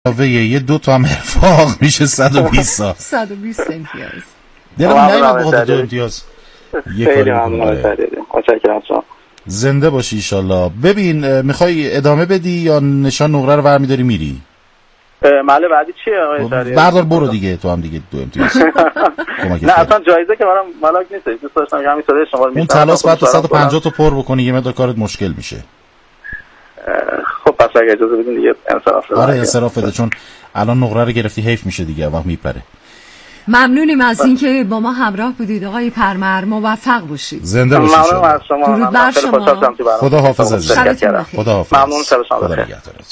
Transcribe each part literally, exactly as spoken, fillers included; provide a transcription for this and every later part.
علاوه یه دو تا هم ارفاق میشه صد و بیست سال. صد و بیست امتیاز. دلم نمیاد بخاطر دو امتیاز یه کاری بکنه. زنده باشی ایشالله. ببین میخوای ادامه بدی یا نشان نقره رو برمیداری میری؟ مله بعدی چیه آقای شهریاری؟ بردار برو دیگه، تو هم دیگه دو امتیاز. نه اصلا جایزه که برام ملاک نیست، دوست داشتم که همین صدای شما رو اون تلاس بعد تا صد و پنجاه تا پر بکنی یه مقدار کارت مشکل میشه. خب پس اگه اجازه بدین دیگه انصراف بده. آره انصراف بده، چون الان نقره رو گرفتی حیف میشه دیگه، وقت میپره. ممنونیم از اینکه با ما همراه بودید آقای پرمر، موفق باشید. زنده باشید. ممنونم از شما. درود بر شما. خدا حافظ عزیز. خدا حافظ. ممنون شب شما بخیر.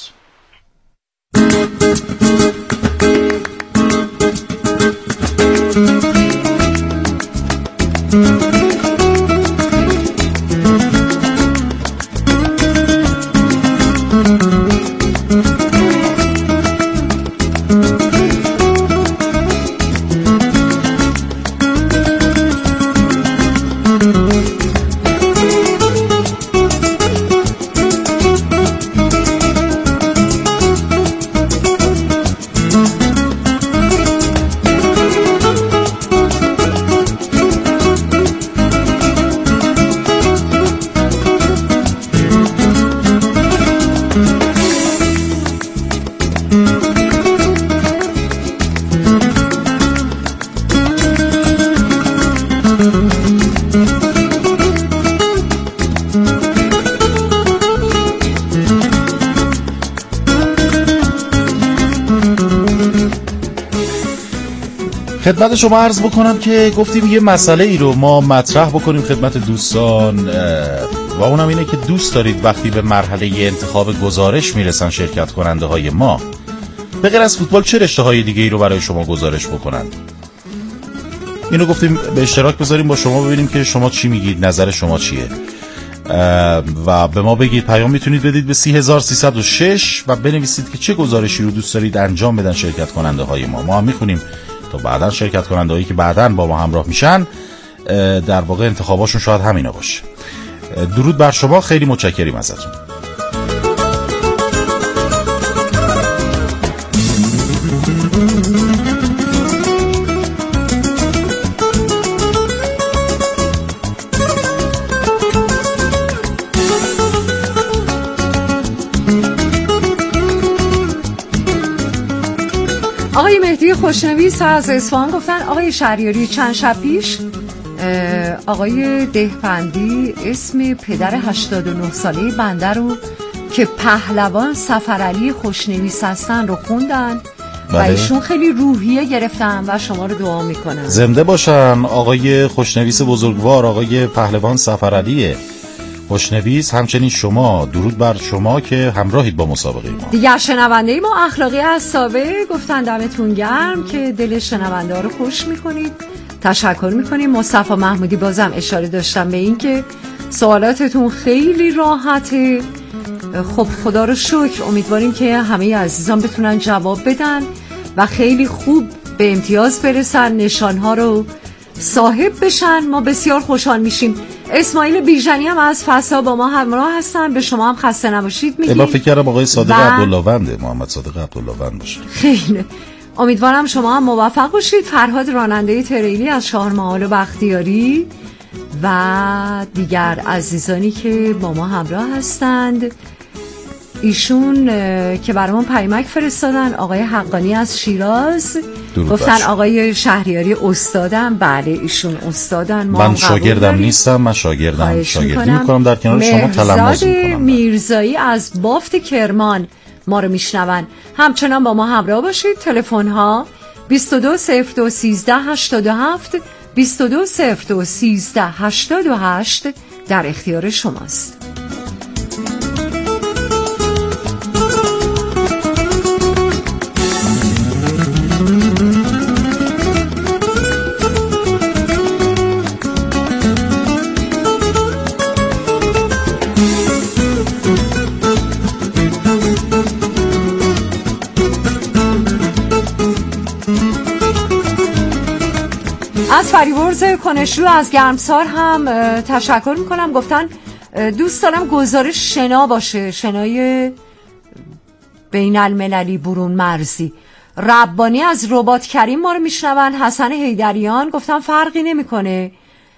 خدمت شما عرض بکنم که گفتیم یه مسئله ای رو ما مطرح بکنیم خدمت دوستان و اونم اینه که دوست دارید وقتی به مرحله انتخاب گزارش میرسن شرکت کننده های ما، به غیر از فوتبال چه رشته های دیگه ای رو برای شما گزارش بکنن. اینو گفتیم به اشتراک بذاریم با شما، ببینیم که شما چی میگید، نظر شما چیه و به ما بگید. پیام میتونید بدید به سی هزار سیصد و شش و بنویسید که چه گزارشی رو دوست دارید انجام بدن شرکت کننده های ما. ما هم میخونیم تا بعداً شرکت کننده هایی که بعداً با ما همراه میشن در واقع انتخاباشون شاید همینا باشه. درود بر شما، خیلی متشکریم ازتون. آقای مهدی خوشنویس از اصفهان گفتن آقای شهریاری چند شب پیش آقای دهپندی اسم پدر هشتاد و نه ساله بنده رو که پهلوان سفرعلی خوشنویس هستن رو خوندن و ایشون خیلی روحیه گرفتن و شما رو دعا میکنن. زنده باشن آقای خوشنویس بزرگوار، آقای پهلوان سفرعلی خوشنویس، همچنین شما. درود بر شما که همراهید با مسابقه ما. دیگر شنونده ما اخلاقی از سابه گفتن دمتون گرم که دل شنونده ها رو خوش میکنید. تشکر میکنیم. مصطفی محمودی بازم اشاره داشتم به این که سوالاتتون خیلی راحته. خب خدا رو شکر، امیدواریم که همه عزیزان بتونن جواب بدن و خیلی خوب به امتیاز برسن، نشانها رو صاحب بشن. ما بسیار خوشحال میشیم. اسماعیل بیژنی هم از فسا با ما همراه هستن. به شما هم خسته نباشید میگیم. با فکر کردم آقای صادق و... عبدالله‌ونده، محمد صادق عبدالله‌وند باشه. خیلی امیدوارم شما هم موفق باشید. فرهاد راننده تریلی از شاهرمحال و بختیاری و دیگر عزیزانی که با ما همراه هستند، ایشون که برامون پیامک فرستادن. آقای حقانی از شیراز گفتن آقای شهریاری استادم. بله ایشون استادن. من شاگردم نیستم، من شاگردم شاگردی میکنم در کنار شما، تلمذ میکنم. میرزایی از بافت کرمان ما رو میشنون. همچنان با ما همراه باشید. تلفن ها بیست و دو صفر دو سیزده هشتاد و هفت بیست و دو صفر دو سیزده هشتاد و هشت در اختیار شماست. از فریورز کنشلو از گرمسار هم تشکر میکنم. گفتن دوست دارم گزارش شنا باشه، شنای بین المللی برون مرزی. ربانی از ربات کریم ما رو میشنون. حسن حیدریان گفتن فرقی نمیکنه،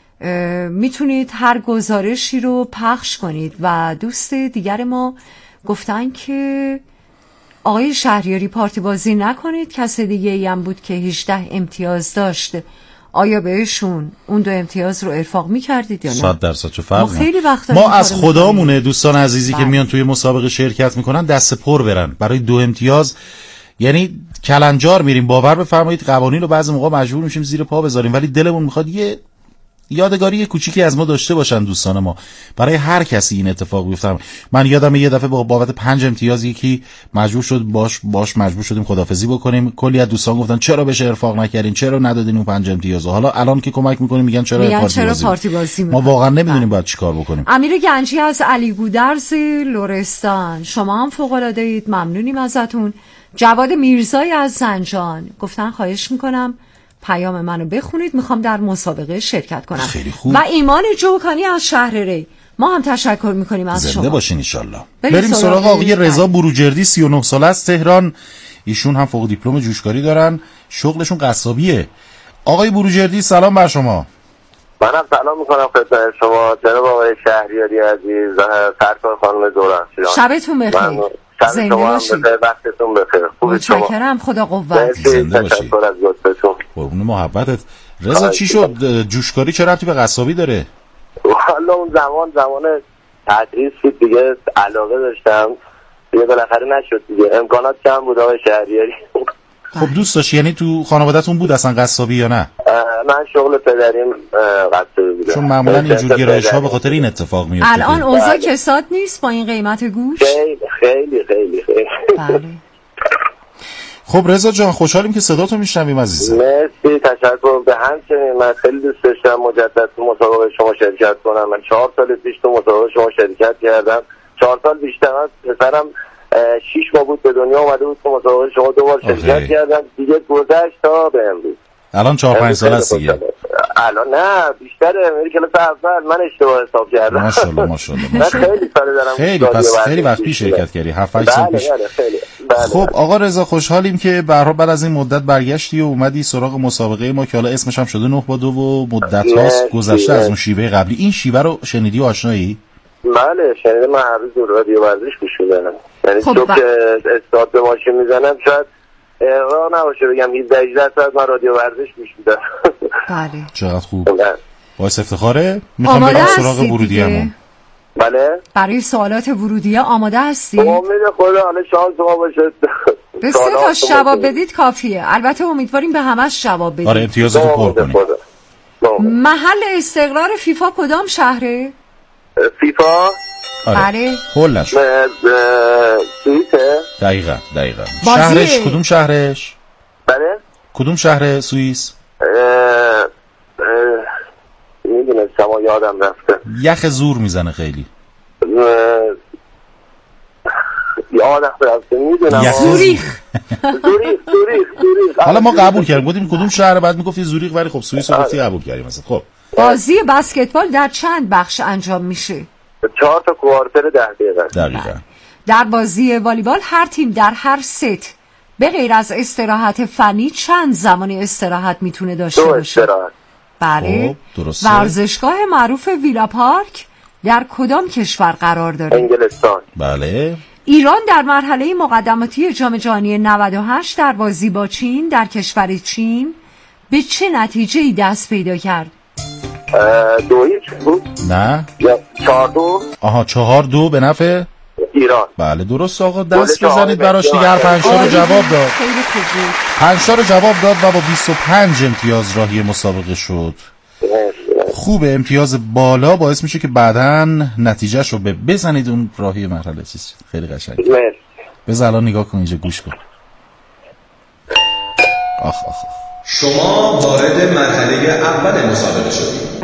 میتونید هر گزارشی رو پخش کنید. و دوست دیگر ما گفتن که آقای شهریاری پارتی بازی نکنید. کس دیگه ای هم بود که هجده امتیاز داشت، آیا بهشون اون دو امتیاز رو ارفاق میکردید یا نه؟ صد درصد چه فرق ما خیلی وقتا ما از خدامونه دوستان عزیزی بله. که میان توی مسابقه شرکت میکنن دست پر برن برای دو امتیاز، یعنی کلنجار میریم. باور بفرمایید قوانین رو بعضی موقع مجبور میشیم زیر پا بذاریم، ولی دلمون میخواد یه یادگاری کوچیکی از ما داشته باشن دوستان ما. برای هر کسی این اتفاق بیفته. من یادم یه دفعه با بابت پنج امتیاز یکی مجبور شد باش باش مجبور شدیم خدافظی بکنیم. کلی از دوستان گفتن چرا بهش ارفاق نکردین، چرا ندادین اون پنج امتیازو. حالا الان که کمک میکنیم میگن چرا میگن پارتی چرا بازی, پارتی بازی ما واقعا نمیدونیم باید چیکار بکنیم. امیر گنجی از علی گودرز لرستان، شما هم فوق العاده اید، ممنونیم ازتون. جواد میرزایی از زنجان گفتن خواهش میکنم پیام منو بخونید، میخوام در مسابقه شرکت کنم. خیلی خوب. و ایمان جوکانی از شهر ری، ما هم تشکر میکنیم از زنده شما. زنده باشین ان شاء الله. بریم, بریم سراغ آقای رضا بروجردی، سی و نه ساله از تهران. ایشون هم فوق دیپلم جوشکاری دارن، شغلشون قصابیه. آقای بروجردی سلام بر شما. منم سلام میکنم خدمت شما جناب آقای شهریاری عزیز، سرکار خانم دوران. شبتون بخیر. زنده باشید. وقتتون بخیر. متشکرم، خدا قوت. زنده باشید. قربون محبتت. رضا چی شد؟ جوشکاری چه ربطی به قصابی داره؟ والا اون زمان زمان تدریس بود دیگه، علاقه داشتم دیگه، بالاخره نشد دیگه، امکانات کم بود آقای شهریاری. خب دوست داشتی، یعنی تو خانواده‌تون بود اصلا قصابی یا نه؟ من شغل پدریم قصابی بوده، چون معمولا اینجور گرایش‌ها به خاطر این اتفاق میفته. الان اوضاع کساد نیست با این قیمت گوش؟ خیلی خیلی خیلی خیلی. بله. خب رضا جان خوشحالیم که صداتو میشنویم عزیزم. مرسی، تشکر. به همچنین من خیلی دوست داشتم مجدد تو مسابقه شما شرکت کنم. من چهار سال پیش تو مسابقه شما شرکت کردم. چهار سال بیشتر از پسرم شیش ماه بود به دنیا اومده بود تو مسابقه شما دو بار شرکت کردم دیگه، گذشت تا به امروز. الان چهار پنج سال هست دیگه. الان نه بیشتره، میری کلاس اول. من اشتباه حساب کردم. ماشاءالله ماشاءالله من خیلی سال دارم. خیلی پس خیلی وقت پیش شرکت کردی، هفت هشت سال پیش. بله خیلی. بله. خب آقا رضا خوشحالیم که به هر حال بعد از این مدت برگشتی و اومدی سراغ مسابقه ما که حالا اسمش هم شده نه با دو و مدت هاست گذشته از اون شیوه قبلی. این شیوه رو شنیدی و آشنایی؟ بله شنیدم، من هر روز رادیو ورزش گوش میدم. یعنی خب صبح که استارت به ماشین میزنم شاید راه نباشه بگم هجده هجده ساعت من رادیو ورزش گوش میدم. بله چقدر خوب، باعث افتخاره. میخوام برم سراغ ورودیه‌مون. بله برای سوالات ورودیه آماده هستی؟ امید خدا حالا شانس ما باشه به سه تا جواب بدید کافیه. البته امیدواریم به همش جواب بدید. آره امتیازتو پر کنید. محل استقرار فیفا کدام شهره؟ فیفا آره هولش سوئیسه. دقیقا دقیقا. شهرش کدوم شهرش؟ بله کدوم شهر سوئیس؟ میدونستم و یادم رفته. یخ زور میزنه خیلی. یادم رفته میدونم. زوریخ. زوریخ زوریخ زوریخ. حالا ما قبول کردیم گفتیم کدوم شهر، بعد میگفتی زوریخ ولی خب سوئیس رو گفتی قبول کردیم مثلا. خب بازی بسکتبال در چند بخش انجام میشه؟ چهار تا کوارتر ده دقیقه. دقیقاً. در بازی والیبال هر تیم در هر ست به غیر از استراحت فنی چند زمانی استراحت میتونه داشته دو باشه؟ استراحت. بله. درسته. ورزشگاه معروف ویلا پارک در کدام کشور قرار داره؟ انگلستان. بله. ایران در مرحله مقدماتی جام جهانی نود و هشت در بازی با چین در کشور چین به چه نتیجه‌ای دست پیدا کرد؟ دو هیچ بود؟ نه یا چهار دو. آها چهار دو به نفع ایران. بله درست آقا، دست بزنید براش دیگه. هر پنج تا رو جواب داد. خیلی خوب بود. پنج تا رو جواب داد و با بیست و پنج امتیاز راهی مسابقه شد. خوب، امتیاز بالا باعث میشه که بعداً نتیجهش رو به بزنید اون راهی مرحله چیز. خیلی قشنگه. بذار الان نگاه کن اینجا، گوش کن. آخ آخ شما وارد مرحله اول مسابقه شدید.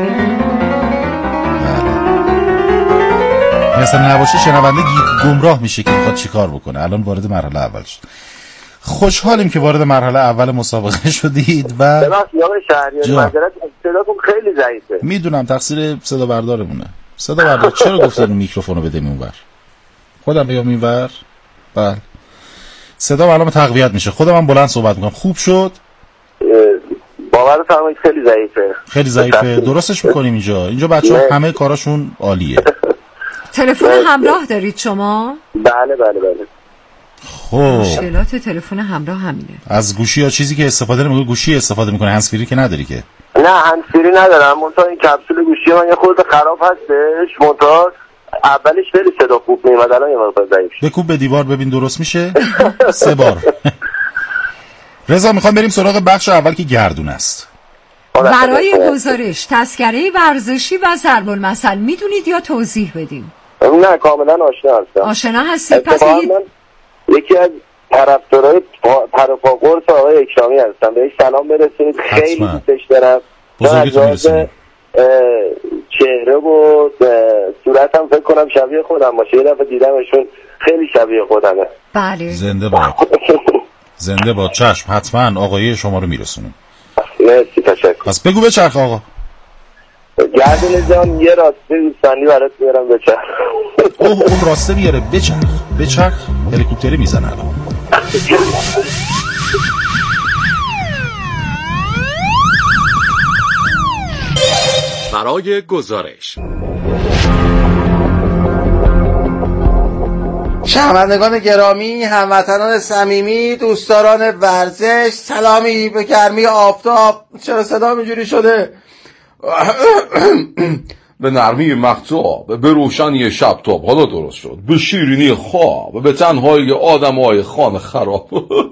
مثلا نباشه شنونده گمراه میشه که میخواد چیکار بکنه. الان وارد مرحله اول شد. خوشحالیم که وارد مرحله اول مسابقه شدید و ببخشید آقای شهریاری معذرت صداتون خیلی ضعیفه. میدونم تقصیر صدا بردارمونه. صدا بردار چرا گفتن میکروفونو بده اونور؟ خودم بیام اینور. بله صدا معلومه تقویت میشه. خودم هم بلند صحبت میکنم. خوب شد؟ باور فرمایید خیلی ضعیفه. خیلی ضعیفه. درستش میکنیم اینجا. اینجا بچه‌ها همه کاراشون عالیه. تلفن همراه دارید شما؟ بله بله بله. خب مشکلات تلفن همراه همینه. از گوشی یا چیزی که استفاده نمی‌کنی گوشی استفاده می‌کنه، هندزفری که نداری که؟ نه هندزفری ندارم. منتها این کپسول گوشی من یه خورده خراب هستش. منتها اولش خیلی صدا خوب میومد، الان یه مقدار ضعیف شد. بکوب به دیوار ببین درست میشه. سه بار. رضا میخوام بریم سراغ بخش اول که گردون است. برای گزارش تذکره ورزشی و ضرب المثل میدونید یا توضیح بدیم؟ نه کاملا آشنا هستم. آشنا هستید؟ پس یکی از طرفدارای پروپاگورس آقای اکرامی هستم. بهش سلام برسونید. خیلی دوستش دارم. بزرگتون برسونید. چهره و صورتم فکر کنم شبیه خودم باشه. یه دفعه دیدمشون خیلی شبیه خودمه. بله. زنده باد. زنده باد. چشم حتما آقای شما رو میرسونیم. مرسی تشکر. پس بگو بچرخ آقا. گردون جان یه راسته دوستانی برات میارم بچرخ. اوه اون راسته بیاره بچرخ. بچرخ هلیکوپتری میزنه الان. برای گزارش شنوندگان گرامی، هموطنان صمیمی، دوستداران ورزش، سلامی به گرمی آفتاب. چرا صدا اینجوری شده؟ به نرمی مهتاب، به روشنی شب تاب حالا درست شد، به شیرینی خواب، به تنهایی آدمای خانه خراب.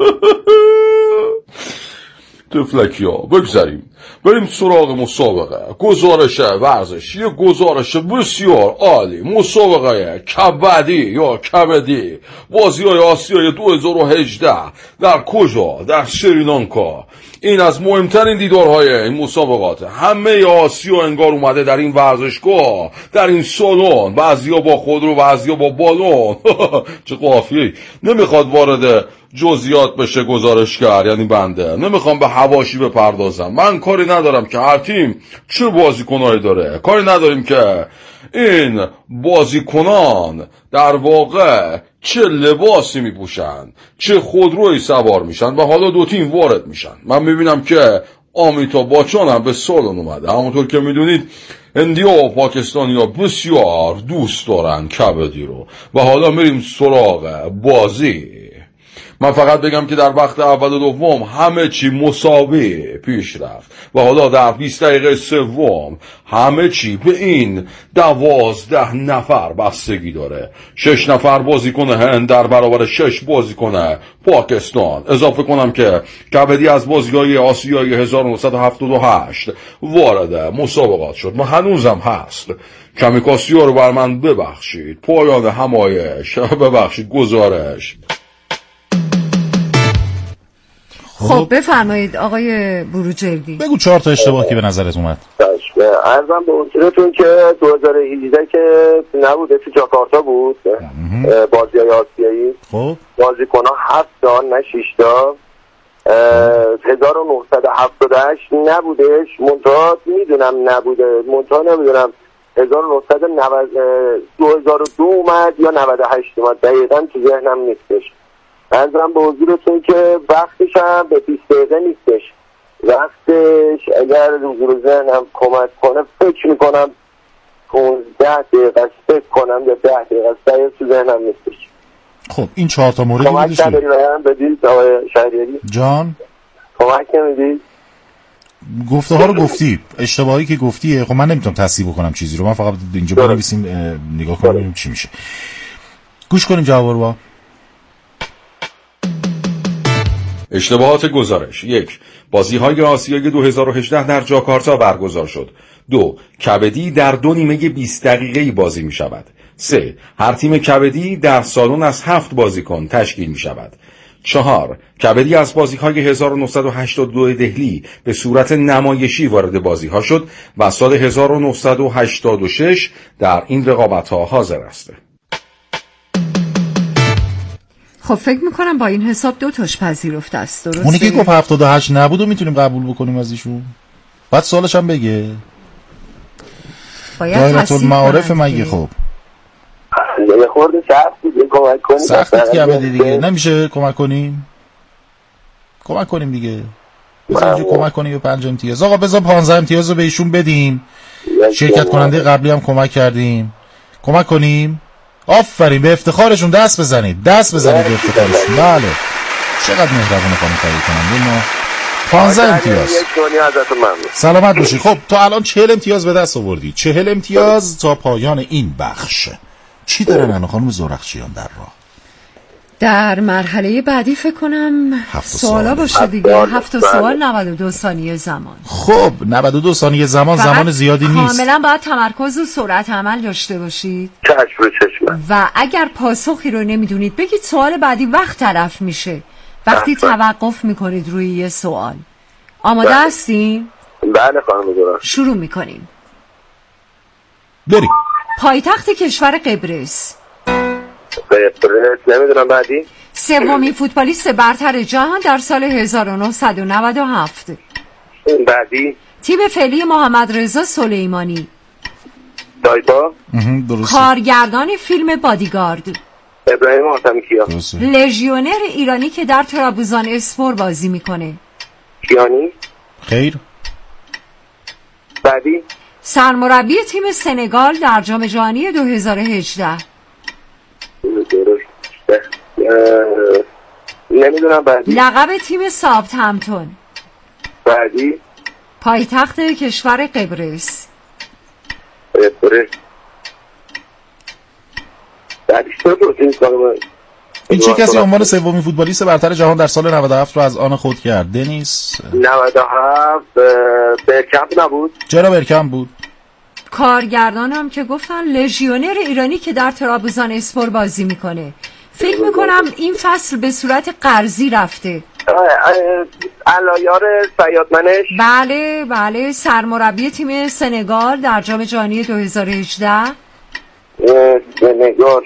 تفلکی ها بگذاریم بریم سراغ مسابقه گزارش ورزشی. یه گزارش بسیار عالی، مسابقه کبدی یا کبدی بازی های آسیای دو هزار و هجده در کجا؟ در سریلانکا. این از مهمترین دیدارهای این مسابقات. همه آسیا انگار اومده در این ورزشگاه، در این سالن. بعضیا با خودرو، بعضیا با بالون. چه قافیه‌ای. نمیخواد وارد جزئیات بشه گزارشگر، یعنی بنده نمیخوام به حواشی بپردازم. من کاری ندارم که هر تیم چه بازیکنایی داره، کاری نداریم که این بازیکنان در واقع چه لباسی میپوشن، چه خودرویی سوار میشن و حالا دو تیم وارد میشن. من میبینم که آمیتاب بچان هم به سالن اومده. همونطور که میدونید هندیا و پاکستانی ها بسیار دوست دارن کبدی رو و حالا میریم سراغ بازی. من فقط بگم که در وقت اول و دوم همه چی مساوی پیش رفت و حالا در بیست دقیقه سوم همه چی به این دوازده نفر بستگی داره. شش نفر بازیکن هند در برابر شش بازیکن پاکستان. اضافه کنم که کبدی از بازی‌های آسیایی هزار و نهصد و هفتاد و هشت وارد مسابقات شد و هنوزم هست. کمی کاسیا رو بر من ببخشید. پایان همایش، ببخشید گزارش. خب بفرمایید آقای بروجردی. بگو چهار تا اشتباه که به نظرت اومد. عرضم به حضورتون که دو هزار و هجده که نبوده تو جاکارتا بود بازی‌های آسیایی. خب بازیکن‌ها هفت تا نه شش تا. هزار و نهصد و هفتاد و هشت نبودش. منتها میدونم نبوده. منتها نمیدونم هزار و نهصد و نود دو هزار و دو اومد یا نود و هشت اومد. دقیقاً تو ذهنم نیستش. عرضم به حضورتون که وقتش هم به بیست دقیقه نیستش. وقتش اگر حضور ذهنم کمک کنه فکر میکنم پونزده دقیقه فکر کنم یا ده دقیقه دقیقه تو ذهنم نیستش. خب این چهار تا مورد کمک نداری باید بدید آقای شهریاری جان؟ کمک نمیدید؟ گفته ها رو گفتی، اشتباهی که گفتیه. خب من نمیتونم تصحیح بکنم چیزی رو. من فقط اینجا بنویسیم نگاه کنیم ببینیم چی میشه. گوش کنیم جواب رو. با اشتباهات گزارش: یک، بازی‌های آسیایی دو هزار و هجده در جاکارتا برگزار شد. دو، کبدی در دو نیمه بیست دقیقه‌ای بازی می‌شود. سه، هر تیم کبدی در سالن از هفت بازیکن تشکیل می‌شود. چهار، کبدی از بازی‌های هزار و نهصد و هشتاد و دو دهلی به صورت نمایشی وارد بازی‌ها شد و سال هزار و نهصد و هشتاد و شش در این رقابت‌ها حاضر است. خب فکر میکنم با این حساب دو تاش پذیرفته است. درسته؟ اونی که گفت هفتاد و هشت نبود و میتونیم قبول بکنیم از ایشون. بعد سوالش هم بگه. باید دایره المعارف مگه. خب یه خورده سخت بود کمک کنیم. سختت کمه دیگه، نمیشه کمک کنیم؟ کمک کنیم دیگه، بذار اینجا کمک کنیم به پنج امتیاز. آقا بذار پانزده امتیاز رو به ایشون بدیم، شرکت کننده قبلی هم کمک کردیم، کمک کنیم. آفرین، به افتخارشون دست بزنید، دست بزنید به افتخارشون. بله چقدر مهربونه خانم فرید کننده ما. پانزده امتیاز. سلامت باشی. خب تو الان چهل امتیاز به دست آوردی، چهل امتیاز تا پایان این بخش. چی دارن الان خانم زورخشیان در راه؟ در مرحله بعدی فکر کنم سوالا باشه دیگه. هفت سوال، نود و دو ثانیه زمان. خب نود و دو ثانیه زمان زمان زیادی نیست. کاملا باید تمرکز و سرعت عمل داشته باشید. چشم رو چشم. و اگر پاسخی رو نمیدونید بگید سوال بعدی وقت تلف میشه وقتی توقف میکنید روی یه سوال. آماده بله. هستین؟ بله خانم دوران. شروع میکنیم. بریم. پایتخت کشور قبرس. قبرس نمیدونم. بعدی سومین فوتبالیست برتر جهان در سال هزار و نهصد و نود و هفت. بعدی تیم فعلی محمد رضا سلیمانی. دایبا. کارگردان فیلم بادیگارد. ابراهیم حاتمیکیا. لژیونر ایرانی که در ترابزون اسپور بازی میکنه. کیانی؟ خیر. بعدی سرمربی تیم سنگال در جام جهانی دو هزار و هجده. نمیدونم. بعدی لقب تیم ساوثهمپتون. بعدی پایتخت کشور قبرس. قبرس. بعدی این چه کسی عنوان سومین فوتبالیست برتر جهان در سال نود و هفت رو از آن خود کرد؟ دنیس نود و هفت برکمپ نبود؟ چرا برکمپ بود؟ کارگردانم که گفتن لژیونر ایرانی که در ترابزون اسپور بازی میکنه. فکر میکنم این فصل به صورت قرضی رفته. علایار سیادمنش. بله بله. سرمربی تیم سنگال در جام جهانی دو هزار و هجده. سنگال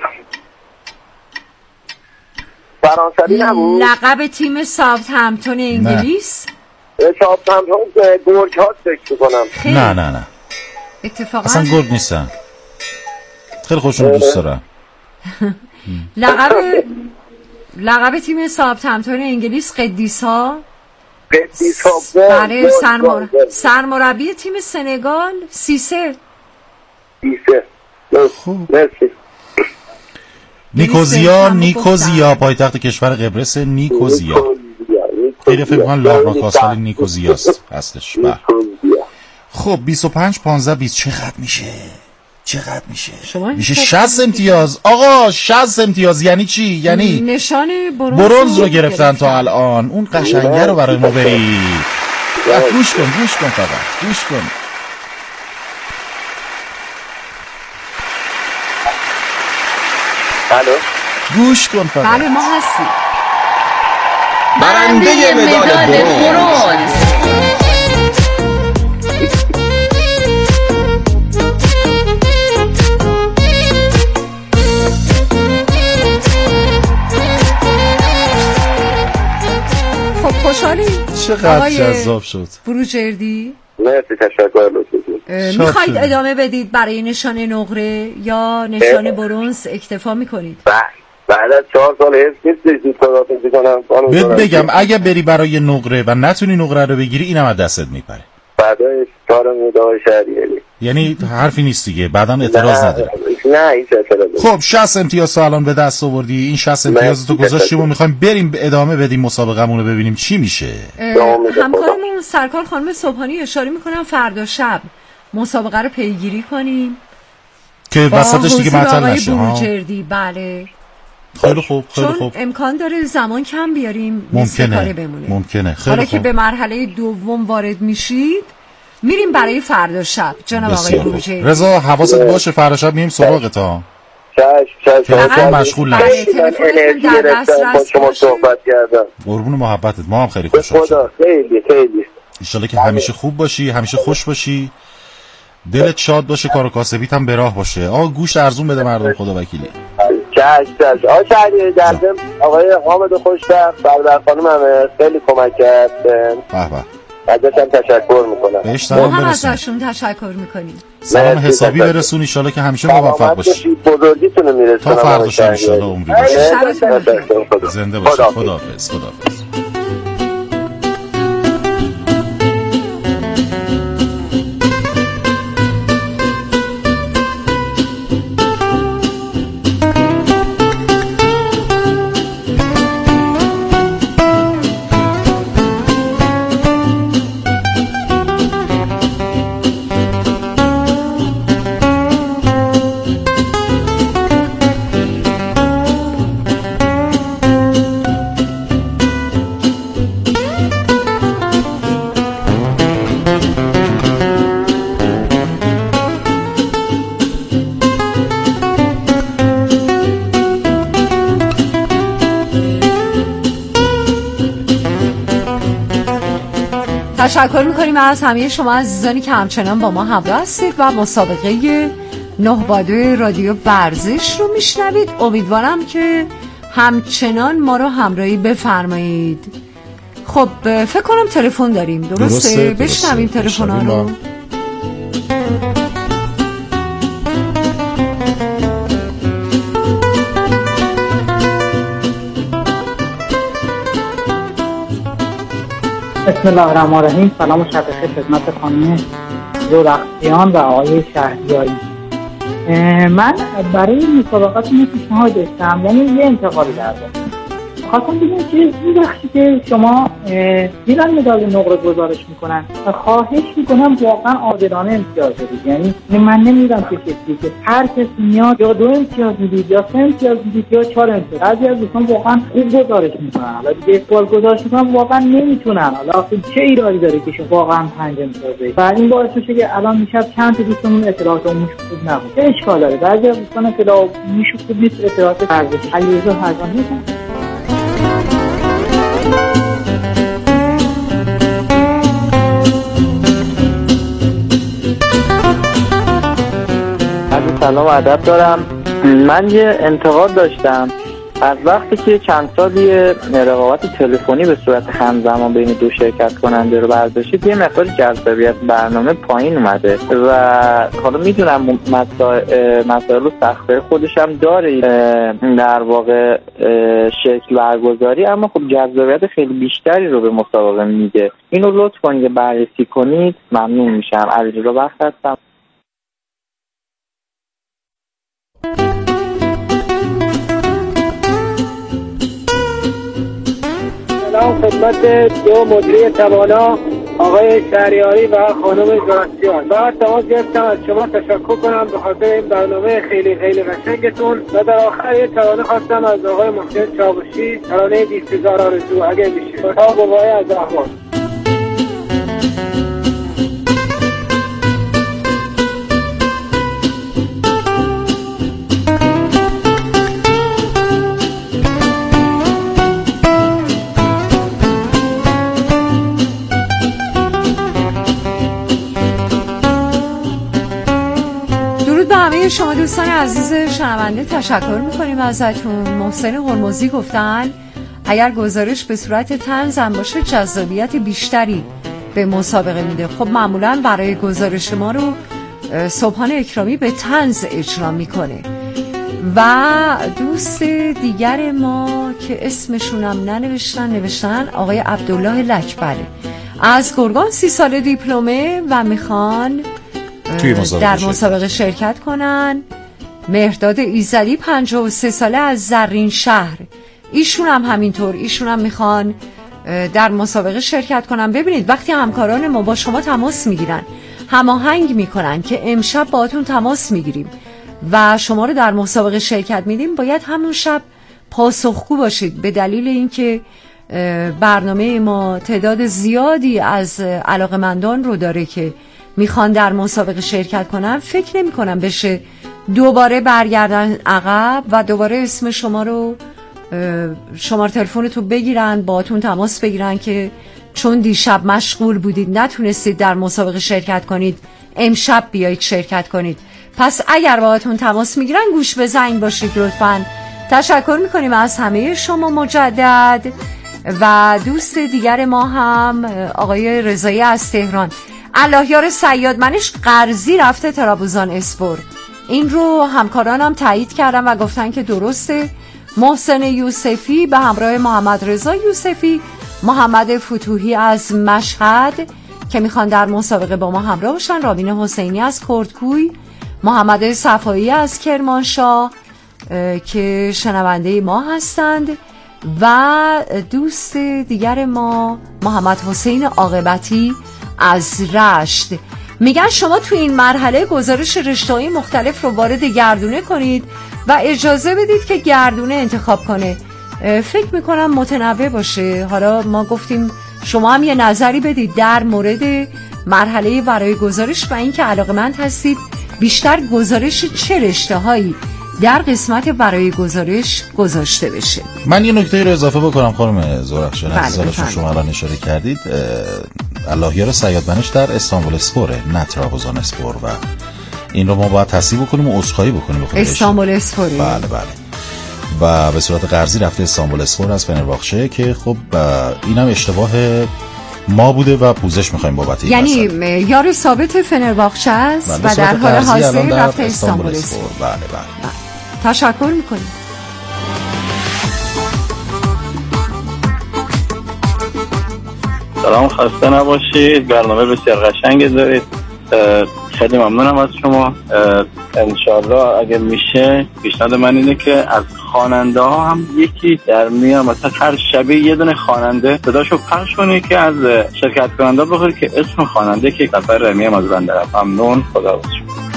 فرانسوی نبود؟ لقب تیم ساوثهمپتون انگلیس. ساوثهمپتون گورگ هاست فکر کنم. نه نه نه اتفاقا اصلا گرگ نیستن، خیلی خوشون دوست دارم. لقب لقب تیم ساوثهمپتون انگلیس قدیسا. قدیسا. بله. سرمر... سرمربی تیم سنگال سیسه. سیسه. مرسی. نیکوزیا. نیکوزیا پایتخت کشور قبرس. نیکوزیا. خیلی فکر کنم لاروکاسال نیکوزیاست هستش. خب بیست و پنج پانزده بیست چقدر میشه؟ چقدر میشه؟ میشه شصت امتیاز. آقا شصت امتیاز یعنی چی؟ یعنی نشان برنز, برنز رو گرفتن تا الان. اون قشنگه رو برای ما برید. گوش کن گوش کن فقط گوش کن. الو گوش کن فقط. بله ما هستیم. برنده مدال برنز. خب خوشحالی؟ چقدر جذاب شد. بروجردی مرسی تشکر لطفاً. میخواید ادامه بدید برای نشان نقره یا نشان برنز اکتفا میکنید؟ بعد از چهار سال حفظ نیست دیستراتون کنم. بهت بگم اگه بری برای نقره و نتونی نقره رو بگیری اینم از دستت میپره. بعدش کار مدعای شهریاری. یعنی حرفی نیست دیگه، بعدم اعتراض نداره. نه هیچ اعتراضی. خب شصت امتیاز تا الان به دست آوردی. این شصت امتیاز تو گذاشتیم و میخوایم بریم ادامه بدیم مسابقه‌مون رو ببینیم چی میشه. همکارمون سرکار خانم صبحانی اشاره میکنم فردا شب مسابقه رو پیگیری کنیم که وسطش دیگه معطل نشه. بروجردی. بله خیلی خوب خیلی چون خوب. امکان داره زمان کم بیاریم. ممکنه ممکنه. خیلی حالا خوب. که به مرحله دوم وارد میشید میریم برای فردا شب. جناب آقای بروجردی رضا حواست باشه فردا شب میریم سراغت ها. چش چش تلفن مشغول نشه. انرژی گرفتم شما صحبت کردم. قربون محبتت ما هم خیلی خوشحال شدیم. خیلی خیلی ان شاءالله که همیشه خوب باشی، همیشه خوش باشی، دلت شاد باشه، کار و کاسبیت هم به راه باشه. آقا گوشت ارزون بده مردم خدا وکیلی. چش چش. آقا شهریاری در ضمن آقای حامد خوشبخت برادر خانم هم خیلی کمک کرد. به به. ازشون تشکر میکنم. بهش سلام هم برسون. ازشون تشکر میکنیم. سلام حسابی برسون ان شاءالله که همیشه موفق باشید. بزرگیتون رو میرسونم. تا فردا شب ان شاءالله عمری باشید. زنده باشید. خداحافظ. خداحافظ. تشکر میکنیم از همه شما عزیزانی که همچنان با ما همراه هستید و مسابقه نه با دو رادیو ورزش رو میشنوید. امیدوارم که همچنان ما رو همراهی بفرمایید. خب فکر کنم تلفن داریم، درسته؟ درسته. بشنویم تلفن ها رو. بسم الله الرحمن الرحیم. سلام و شب بخیر خدمت خانم زورخشیان و آقای شهریاری. من برای مسابقات یه پیشنهاد داشتم، یعنی یه انتقالی دارم. خواستم بگم که این وقتی که شما دیدن مدال نقره گزارش میکنن، خواهش میکنم واقعا عادلانه امتیاز بدید. یعنی من نمیدونم که کسی که هر کسی میاد یا دو امتیاز میدید یا سه امتیاز میدید یا چهار امتیاز. بعضی از دوستان واقعا خوب گزارش میکنن، حالا دیگه سوال گزارش میکنن واقعا نمیتونن. حالا چه ایرادی داره که شما واقعا پنج امتیاز بدید؟ و این باعث میشه که الان میشه چند تا دوستمون اطلاعات عمومیش خوب نبود. چه اشکال داره؟ بعضی از دوستان اطلاعات عمومیش خوب نیست، اطلاعات ورزشی علیرضا حقانی سلام و ادب دارم. من یه انتقاد داشتم از وقتی که چند سالی رقابت تلفنی به صورت همزمان بین دو شرکت کننده رو برداشتید، یه مقدار جذابیت برنامه پایین اومده و حالا میدونم مسائل مسائل و سخت‌های خودش هم داره در واقع شکل برگزاری، اما خب جذابیت خیلی بیشتری رو به مسابقه میده. اینو لطف کنید بررسی کنید، ممنون میشم. علیرضا بخت هستم. سلام خدمت دو مدیری توانا آقای شهریاری و خانم زورخشیان. بعد تماس گرفتم از شما تشکر کنم به خاطر این برنامه خیلی خیلی قشنگتون و در آخر یه ترانه خواستم از آقای محسن چاوشی، ترانه بیست هزار آرزو اگه میشه. تا بابای از رحمان. شما دوستان عزیز شنونده تشکر میکنیم ازتون. محسن هرمزی گفتن اگر گزارش به صورت طنز هم باشه جذابیت بیشتری به مسابقه میده. خب معمولا برای گزارش ما رو صبحان اکرامی به طنز اجرا میکنه. و دوست دیگر ما که اسمشونم ننوشتن نوشتن آقای عبدالله لکبره از گرگان، سی ساله دیپلمه و میخوان در مسابقه شرکت کنن. مهرداد ایزدی پنجاه و سه ساله از زرین شهر، ایشون هم همینطور، ایشون هم میخوان در مسابقه شرکت کنن. ببینید وقتی همکاران ما با شما تماس میگیرن، هماهنگ میکنن که امشب باهاتون تماس میگیریم و شما رو در مسابقه شرکت میدیم، باید همون شب پاسخگو باشید. به دلیل اینکه برنامه ما تعداد زیادی از علاقمندان رو داره که میخوان در مسابقه شرکت کنن، فکر نمی کنم بشه دوباره برگردن عقب و دوباره اسم شما رو شماره تلفنتون بگیرن، باهاتون تماس بگیرن که چون دیشب مشغول بودید نتونستید در مسابقه شرکت کنید، امشب بیایید شرکت کنید. پس اگر باهاتون تماس میگیرن گوش به زنگ باشید لطفاً. تشکر میکنیم از همه شما مجدد و دوست دیگر ما هم آقای رضایی از تهران. اللهیار سیادمنش قرضی رفته ترابوزان اسپور. این رو همکارانم تایید کردن و گفتن که درسته. محسن یوسفی به همراه محمد رضا یوسفی، محمد فتوحی از مشهد که میخوان در مسابقه با ما همراه باشن، رامین حسینی از کردکوی، محمد صفایی از کرمانشاه که شنونده ما هستند و دوست دیگر ما محمد حسین عاقبتی از رشت. میگن شما تو این مرحله گزارش رشته‌های مختلف رو وارد گردونه کنید و اجازه بدید که گردونه انتخاب کنه. فکر میکنم متنوع باشه. حالا ما گفتیم شما هم یه نظری بدید در مورد مرحله ورای گزارش و اینکه علاقه‌مند هستید بیشتر گزارش چه رشته‌هایی در قسمت ورای گزارش گذاشته بشه. من یه نکته رو اضافه بکنم خانم زورخشان عزیز، بله شما الان اشاره کردید اللهیار سیادمنش در استانبول اسپوره نه ترابوزان اسپور و این رو ما باید تصحیح بکنیم و عذرخواهی بکنیم. استانبول اسپوره. بله بله. و به صورت قرضی رفته استانبول اسپور از فنرباخچه که خب اینم اشتباه ما بوده و پوزش می‌خوایم بابت این. یعنی یار ثابت فنرباخچه است و در حال حاضر رفته استانبول اسپور. بله بله. تشکر میکنیم. سلام، خسته نباشید. برنامه بسیار قشنگی دارید. خیلی ممنونم از شما. انشالله اگه میشه پیشنهاد من اینه که از خواننده ها هم یکی در میان مثلا هر شبیه یه دونه خواننده صداشو پخش کنی که از شرکت کننده بخوری که اسم خواننده که سفر رمیه از بنده رفت. ممنون. خدا باشد.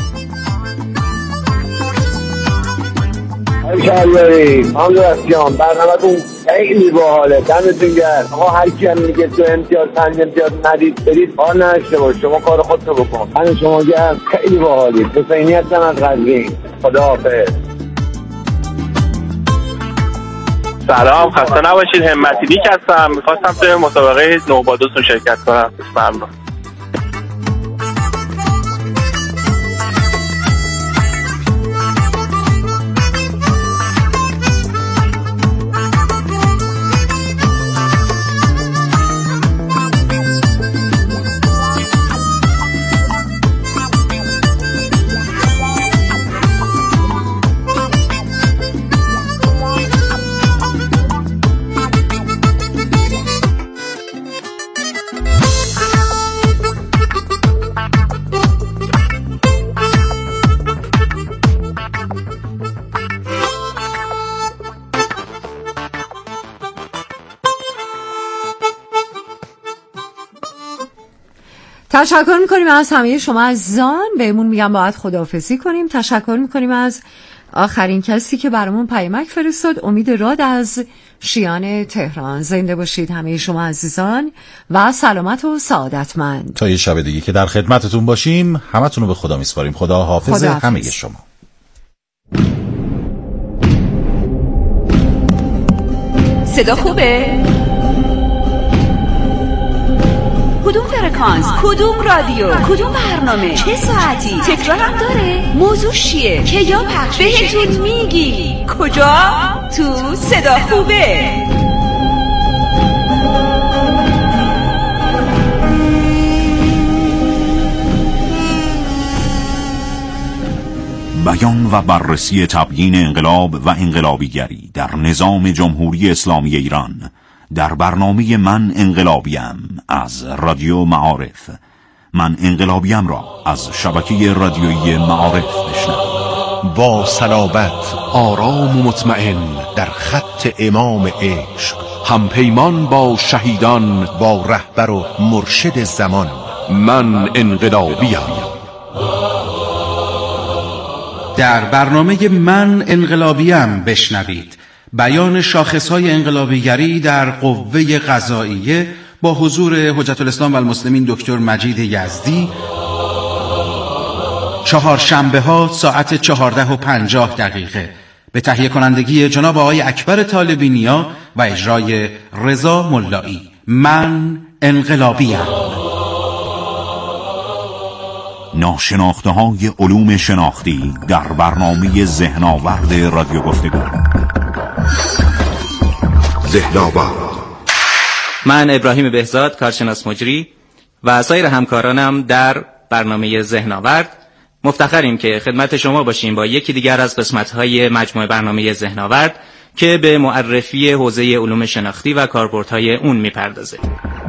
شهریاری هم درستیان برنامه‌تون خیلی باحاله. دمتون گرم. آقا هر کی هم میگه تو امتیاز پنج امتیاز ندید برید آن نشته باش. شما کار خودتو بکن. من شما گرم. خیلی باحالی. حسینی هستم از قزوین. خداحافظ. سلام، خسته نباشید. همتی دیک هستم. میخواستم توی مسابقه نوبادوستون شرکت کنم. ممنون. تشکر میکنیم از همه شما عزیزان. بهمون میگم باید خداحافظی کنیم. تشکر میکنیم از آخرین کسی که برامون پیامک فرستاد، امید راد از شیان تهران. زنده باشید همه شما عزیزان و سلامت و سعادتمند. تا یه شب دیگه که در خدمتتون باشیم. همتون رو به خدا میسپاریم. خدا حافظ همه شما. صدا خوبه؟ کدوم فرکانس؟ کدوم رادیو؟ کدوم برنامه؟ چه ساعتی؟ تکرار هم داره؟ موضوع چیه؟ کیا پخش بهتون میگی؟ کجا؟ تو صدا خوبه. بیان و بررسی تبیین انقلاب و انقلابیگری در نظام جمهوری اسلامی ایران در برنامه من انقلابیم از رادیو معارف. من انقلابیم را از شبکه رادیویی معارف بشنوید. با صلابت، آرام و مطمئن در خط امام عشق، همپیمان با شهیدان، با رهبر و مرشد زمان. من انقلابیم. در برنامه من انقلابیم بشنوید بیان شاخصهای انقلابیگری در قوه قضاییه با حضور حجت الاسلام و المسلمین دکتر مجید یزدی، چهارشنبه ها ساعت چهارده و پنجاه دقیقه به تهیه کنندگی جناب آقای اکبر طالبی نیا و اجرای رضا ملایی. من انقلابیم. ناشناخته های علوم شناختی در برنامه ذهن‌آورد رادیو گفتگو. ذهن‌آورد من ابراهیم بهزاد، کارشناس مجری و سایر همکارانم در برنامه ذهن‌آورد مفتخریم که خدمت شما باشیم با یکی دیگر از قسمت‌های مجموعه برنامه ذهن‌آورد که به معرفی حوزه علوم شناختی و کاربردهای اون می‌پردازه.